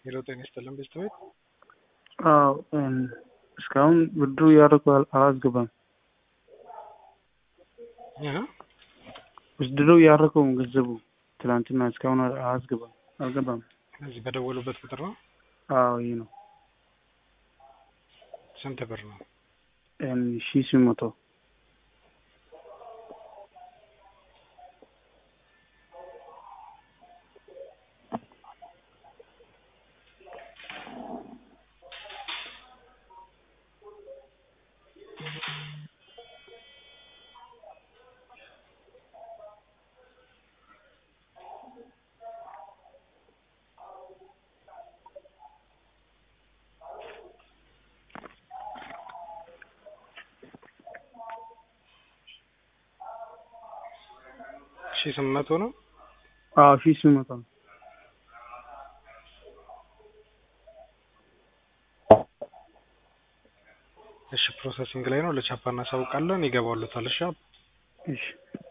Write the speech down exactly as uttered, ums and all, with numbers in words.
ሄሎ ጤና ይስጥልን ቤተሰቦች። አዎ እስካሁን ብድሩ ያደረኩ አላስገባም። ያ ብድሩ ያደረኩ ገንዘቡ ትላንትና እስካሁን አላስገባም አልገባም። እዚህ በደወሉበት ቁጥር ነው? አዎ ይሄ ነው። ስንት ብር ነው? እን ሺህ ስምንት መቶ ሺህ ስምንት መቶ ነው? አዎ ሺህ ስምንት መቶ ነው። እሺ ፕሮሰሲንግ ላይ ነው። ለቻፓና ሳውቃለን ይገባሉታል። እሺ እሺ